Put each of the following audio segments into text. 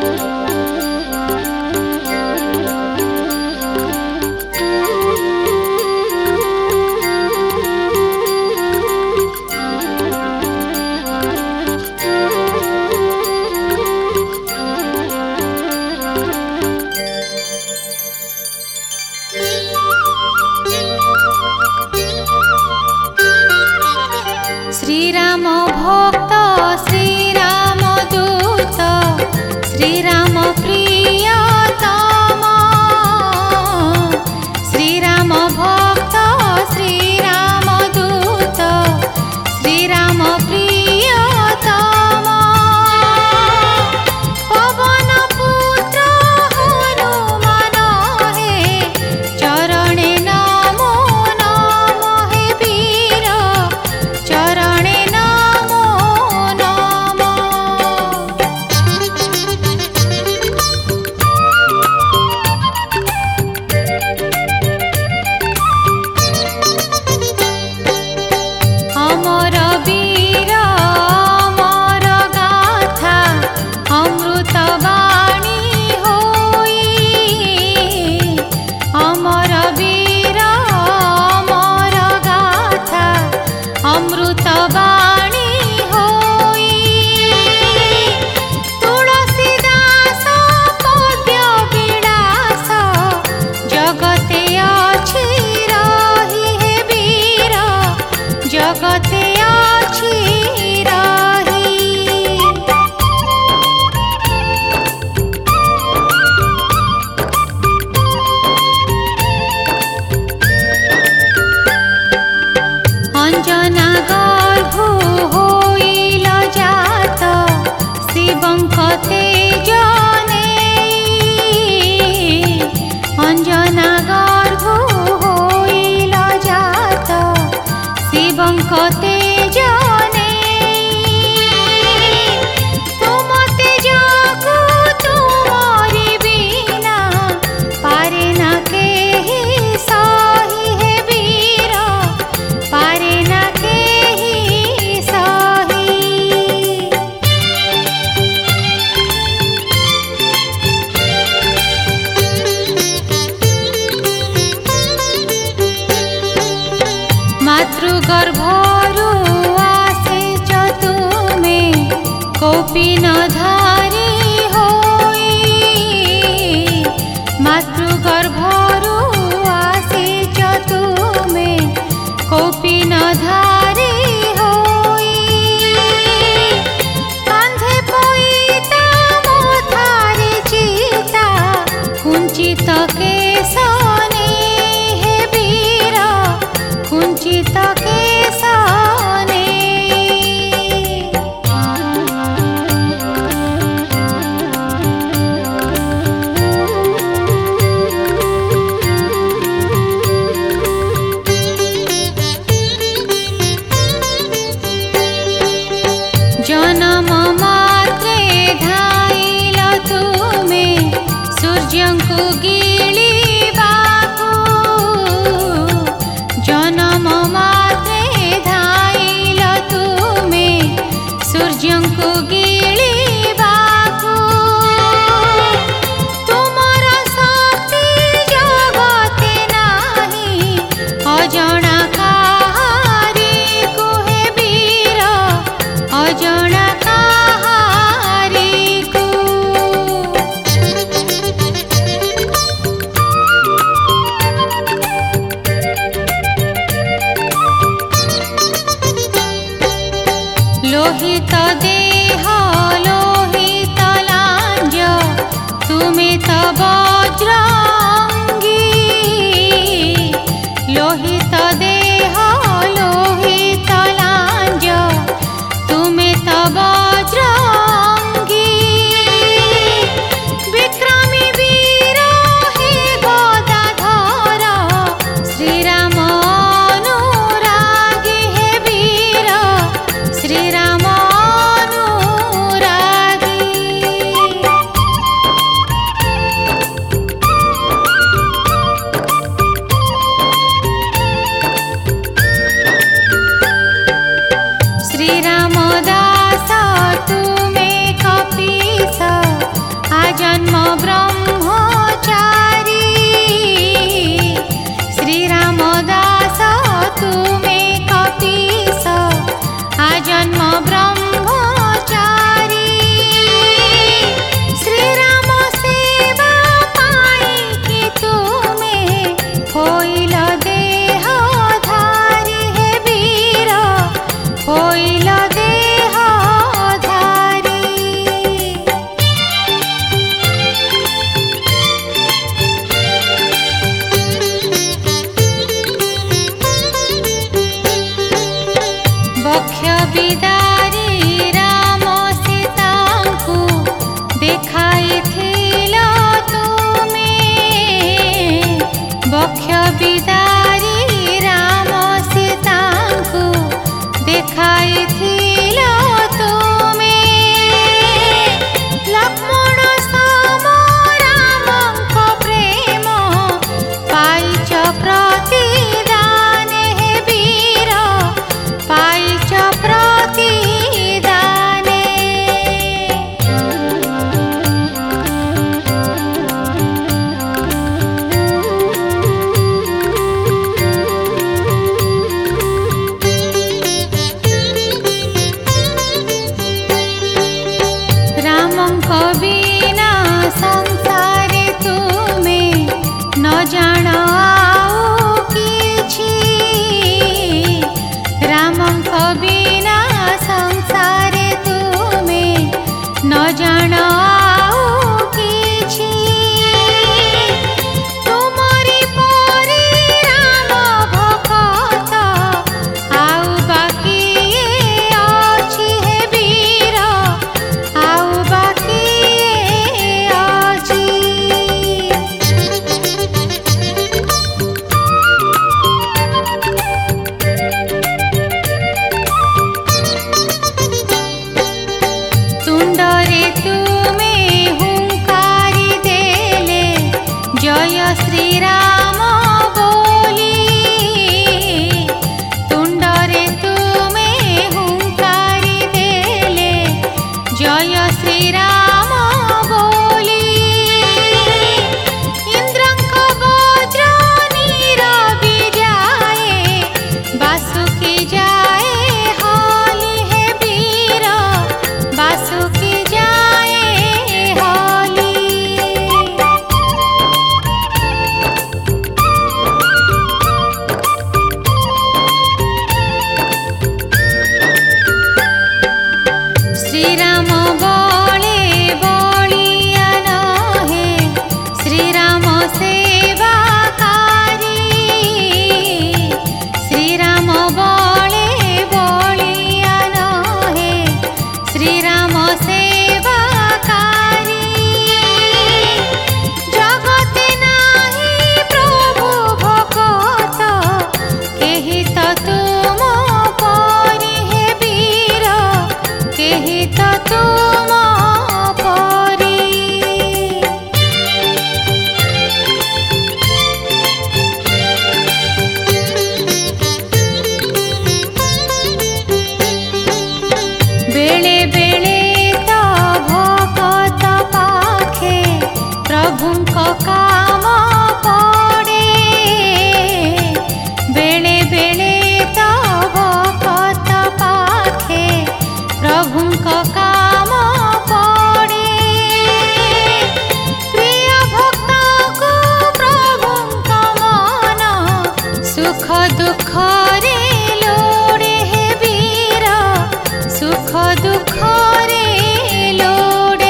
श्रीराम भक्त श्रीराम दूत श्रीराम प्रियतम श्रीराम भक्त श्रीराम दूत श्रीराम प्रियतम पवन पुत्र हनुमान हे चरणे नमो नमः हे वीर चरणे नमो नमः। अमर वीर अमर गाथा अमृत वाणी होई अमर वीर अमर गाथा अमृत वाणी होई तुलसीदास पद्य विलास जगते अछि रही हे वीर जगते अछि रही। अंजना गर्भु होइल जात शिवंक तेज नेई अंजना गर्भु होइल जात शिवंक तेज नेई तुम तेजको तुमरि बिना पारे न केहि सही हे वीर पारे न केहि सही। मातृगर्भरु आसेच तुमे कौपीन धारी होई मातृगर्भरु आसेच तुमे कौपीन धारी होई कांधे पईता मथारे चिता कुंचित केशने हे वीर कुंचित केशने। जन्म मात्रे धाइल तुमे सूर्यंकु गिळिबाकु जन्म मात्रे धाइल तुमे सूर्यंकु गिळिबाकु तुमर शक्ति जगते नाही अजणा काहारिकु हे वीर अजणा काहारिकु। लोहित देह लोहित लांज तुमे त वज्रांगी लोहित देह लोहित लांज तुमे त वज्रांगी विक्रमी वीर हे गदाधर श्रीराम अनुरागी हे वीर श्रीराम अनुरागी। ब्रह्मचारी श्री राम सेवा पाई कि तुमे होइल देहधारी हे वीर होइल देहधारी। बक्ष बिदारी राम सीतांकु देखाइथिल तुमे बक्ष बिदारी राम सीतांकु देखाइथिल तुमे लक्ष्मण सम रामंक प्रेम पाइच प्रतिदान हे वीर पाइच प्रतिदाने। रामंक बिना संसारे तुमे न जान आउ किछि रामंक बिना संसारे तुमे न जान आउ किछि तुमरी परि राम भक्त आउ बाकी अछि हे वीर आउ बाकी अछि। तुंडरे तुमे हुंकारी देले जय श्री राम बोली तुंडरे तुमे हुंकारी देले जय श्री राम बोली इंद्रंक वज्र नीरवि जाए बासुकी जाए हाली हे वीर बासुकी जाए हाली। श्री राम बोले बोलिया नहे श्री राम सेवाकारी श्री राम बोले बोलिया नहे श्री राम सेवाकारी जगते नाही प्रभु भगत केहि तो तुम परि हे वीर केहि तो तुम परि। बेले बेले तो भगत पाखे प्रभुंक काम पड़े बेले बेले तो भगत पाखे प्रभुंक काम पड़े प्रिय भक्त को प्रभुंक मन सुख दुख रे लोड़े हे वीर सुख दुख रे लोड़े।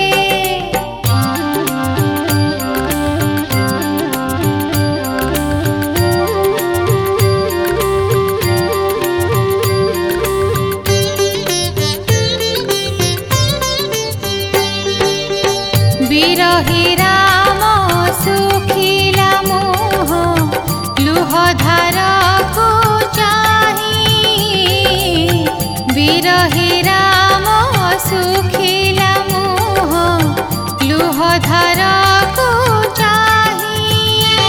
बिरही राम सुखिला मोह लुह धार को चाही बिरही राम सुखिला मोह लुह धार को चाही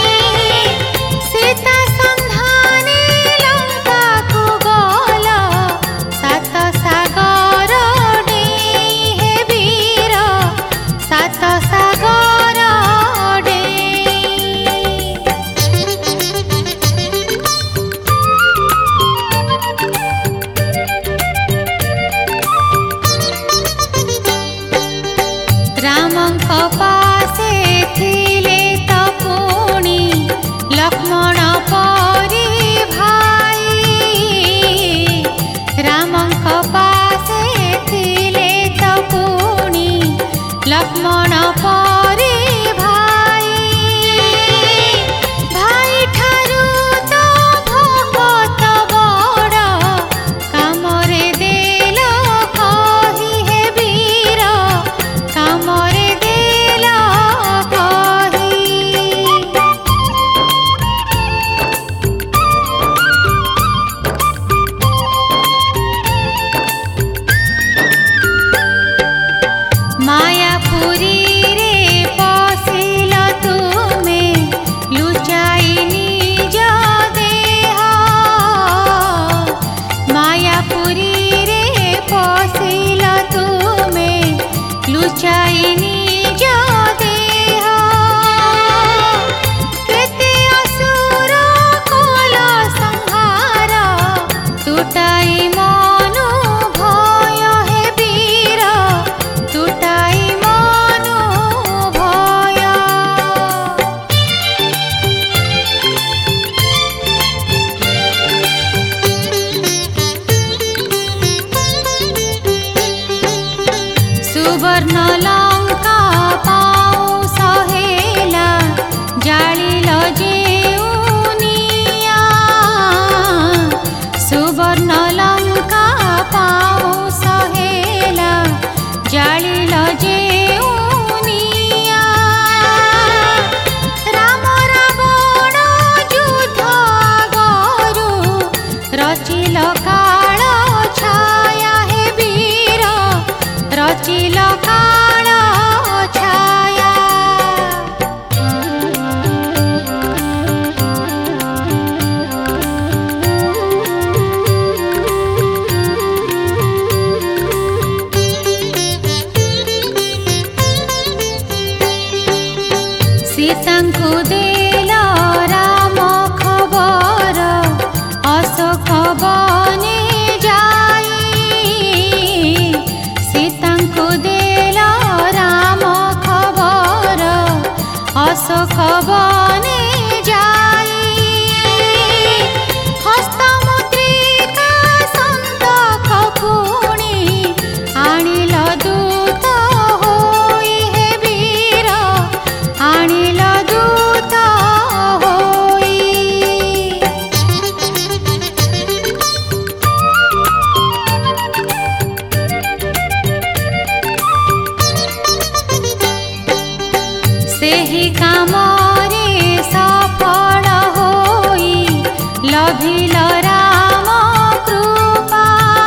सीता संधाने लंका को गल सात सागर डेई हे वीर सात सागर डेई। सुवर्ण लंका पाऊ सहेला जालिल जेउनिया सुवर्ण लंका पाऊ सहेला जालिल जेउनिया राम रावण युद्ध आगरु रचिल काल छाया हे वीर रचिल काल छाया सीतांकु देल राम खबर अशोक बने जाई सीतांकु देल राम खबर अशोक बने जाई हस्तमुद्रिका संतक पुणी आनिल दूत होई हे वीर आनिल दूत होई सेहि कामरे सफल होई लभिल राम कृपा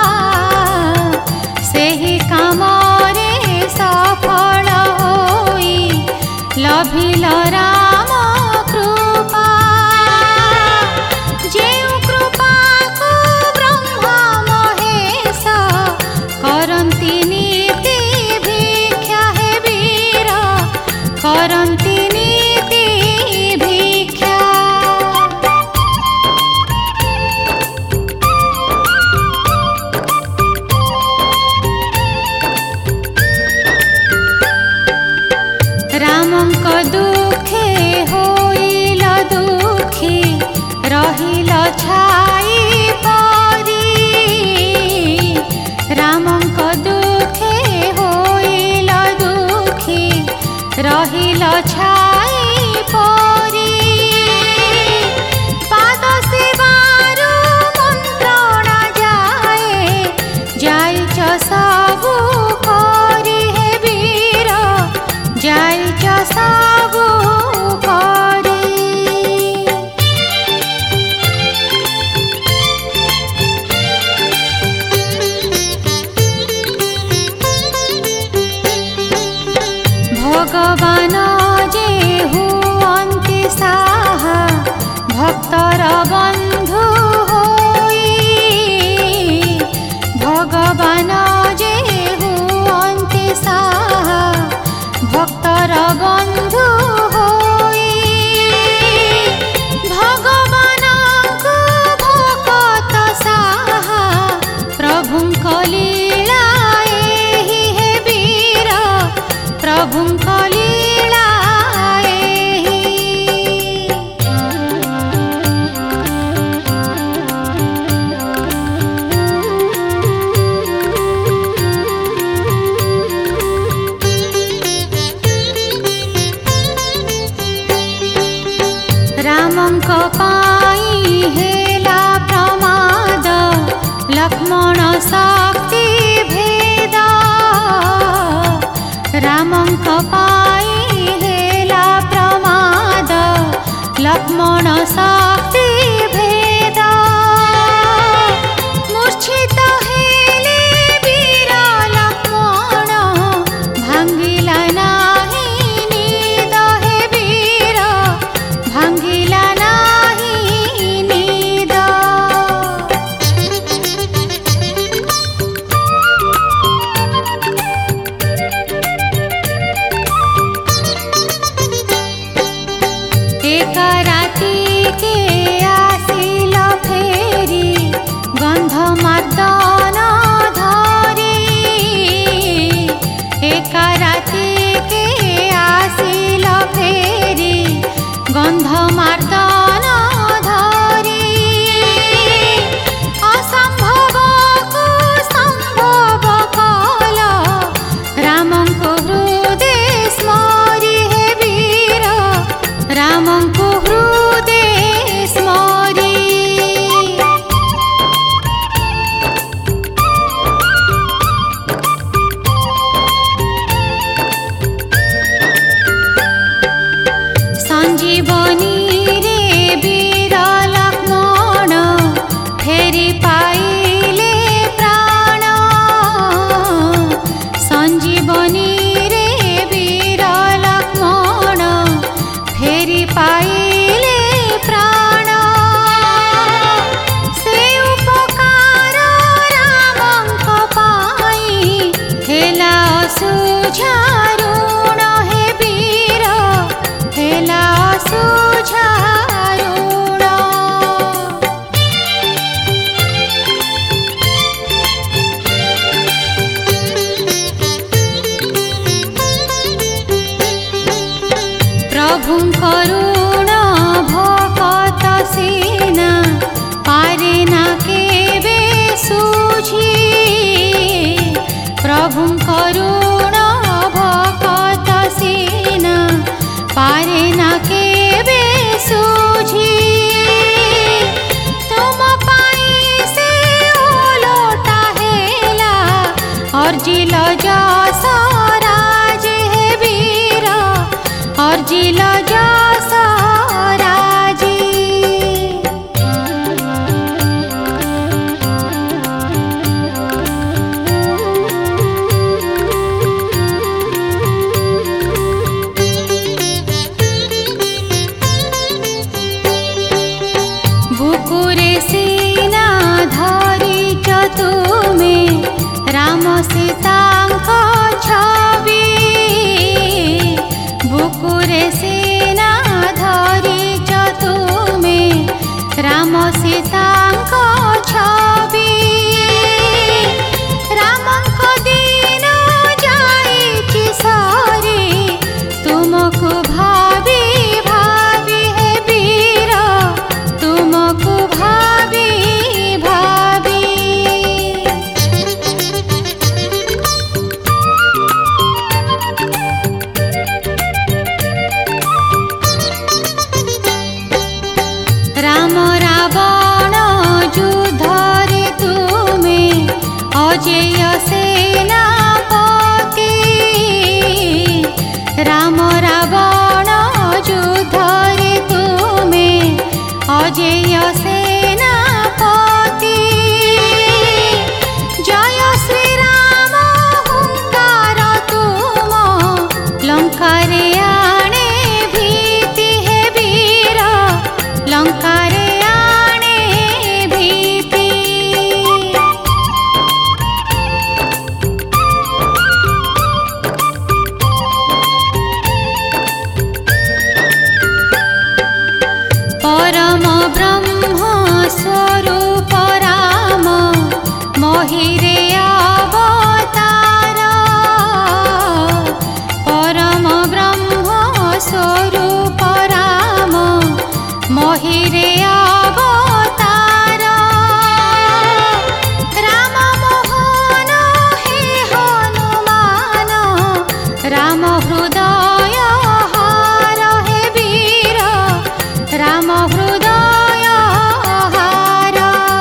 सेहि कामरे सफल होई लभिल राम कृपा जेउ कृपा को ब्रह्मा महेश करन्ति नीति भिक्षा हे वीर करन्ति नीति भिक्षा रामंक दुखे होइल दुखी रहिल छाई परी रामंक दुखे होइल दुखी रहिल छाई परी पाद सेवारु मन्त्रणा जाए जाइच सबु करी हे वीर जाइच सबु करी भगवान जे हुअन्ति साहा भक्तर बन्धु होई भगवान जे हुअन्ति साहा भक्तर बन्धु होई भगवानको भक्त साहा प्रभुଙ୍କ लीला एहि हे वीर प्रभुଙ୍କ लीला एहि रामंक पाई हेला प्रमाद लक्ष्मण शक्ति भेद रामंक पाई हेला प्रमाद लक्ष्मण शक्ति भेद मूर्छित हेले वीर लक्ष्मण भांगिला नाही निद हे वीर भांगिला नाही निद एक राती के अर्जिल जस राजे हे वीर अर्जिल जस राजे। बुकुरे सेना धरिच तुमे राम सीतांक छवि बुकुरे सेना धरिच तुमे राम सीतांक छवि रामंक दिन जाइछि सरी तुमको भावी भावी हे वीर तुमको भावी भावी। राम रावण युद्धरे तुमे अजेय सेनापति राम रावण युद्धरे तुमे अजेय सेनापति जय श्री राम हुंकार तुम लंकारे आणे भीति हे वीर लंकारे आणे भीति। परम ब्रह्म स्वरूप राम महिरे अवतार परम ब्रह्म स्वरूप राम महिरे अवतार राम मोहन हे हनुमान राम हृदय हार हे वीर राम हृदय हार।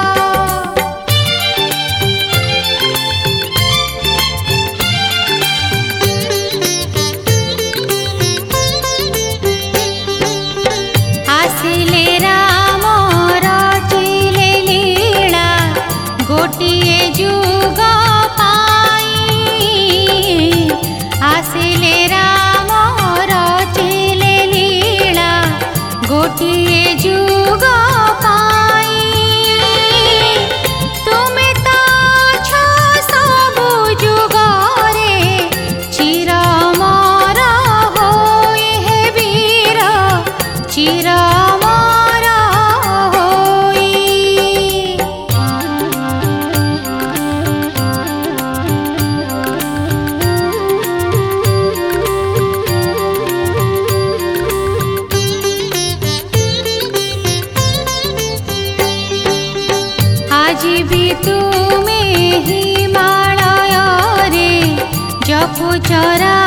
आसिले राम रचिले लीला गोटिए जुग पाई आसिले राम रचिले लीला गोटिए जुग पाई तुमे तो छ सबु जुगरे चिर अमर होई हे वीर चिर अमर होई। आज भी तुमे हिमालय रे जपुच